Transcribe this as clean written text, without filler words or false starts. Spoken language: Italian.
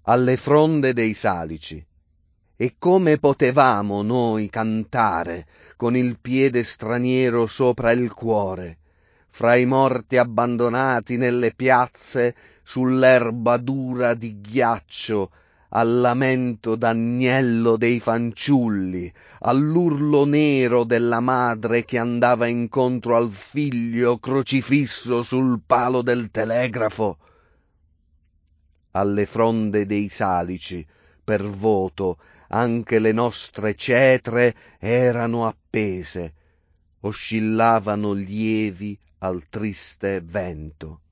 alle fronde dei Salici. E come potevamo noi cantare con il piede straniero sopra il cuore, fra i morti abbandonati nelle piazze sull'erba dura di ghiaccio, al lamento d'agnello dei fanciulli, all'urlo nero della madre che andava incontro al figlio crocifisso sul palo del telegrafo? Alle fronde dei Salici, per voto, anche le nostre cetre erano appese, oscillavano lievi al triste vento.